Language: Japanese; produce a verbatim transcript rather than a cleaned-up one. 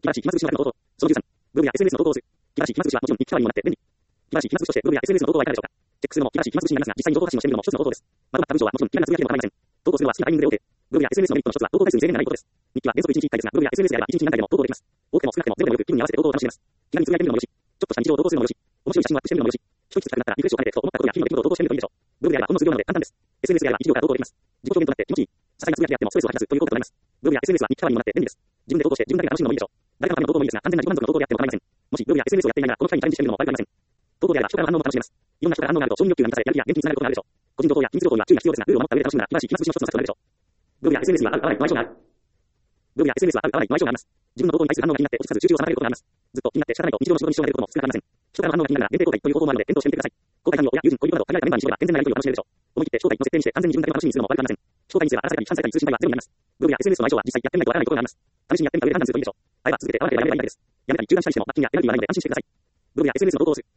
晴らしい暇つぶしの中の投稿。そのじゅうさん。ブログや エスエヌエス の投稿数。気晴らしい暇つぶしはもちろん日替わりにもなって便利。気晴らしい暇つぶしとしてブログや エスエヌエス の投稿はいかがでしょうか。チェックするのも気晴らしい暇つぶしになりますが、実際に情報発信をしてみるのも一つの方法です。まとまった文章はもちろん気軽なつぶやきでも構いません。投稿するのは好きなタイミングで OK。ブログや エスエヌエス のメリットの一つは投稿回数に制限がないことです。日記は原則いちにちいっかいですが、ブログや エスエヌエス であればいちにち何回でも投稿できます。多くても少なくてもゼロでもよく気分に合わせて投稿を楽しめます。気軽につぶやいてみるのもよし、ちょっとした日常を投稿するのもよし、面白い写真をアップしてみるのもよし、一息つきたくなったらリフレッシュを兼ねてふと思ったことや日々の出来事を投稿してみるといいでしょう。ブログであればほんの数秒なので簡単です。エスエヌエス であればいちびょうから投稿できます。自己表現となって気持ちいい。些細なつぶやきであってもストレスを吐かずという効果となります。ブログや エスエヌエス は日替わりにもなって便利です。自分で投稿して自分だけが楽しむのもいいでしょう。誰かのための投稿もいいですが、完全な自己満足の投稿であっても構いません。もしブログや エスエヌエス をやっていないならこの機会にチャレンジしてみるのも悪くありません。投稿であれば人からの反応も楽しめます。いろんな人から反応があると承認欲求が満たされ、やる気や元気につながることがあるでしょう。個人情報や機密情報には注意が必要ですが、ルールを守った上で楽しむなら気晴らしい暇つぶしの一つの策となるでしょう。ブログや エスエヌエス には合う合わないと相性がある。ブログや エスエヌエス は合う合わないと相性があります。自分の投稿に対する反応が気になって落ち着かず集中を妨げることがあります。ずっと気になって仕方ないと日常の仕事に支障が出ることも少なくありません。人からの反応が気になるなら限定公開という方法もあるので検討してみてください。公開環境や友人、恋人など限られたメンバーにしては健全なやり取りを楽しめるでしょう。思い切って招待の設定にして完全に自分だけの楽しみにするのも悪くありません。招待にすれば荒されたり批判されたり通信代はゼロになります。ブログや エスエヌエス の相性は実際やってみないとわからないことがあります。試しにやってみた上で判断するといいでしょう。あれば続けて合わなければやめればいいだけです。やめたり中断したりしても全くにやめる理由はないので安心してください。ブログや エスエヌエス の投稿をする。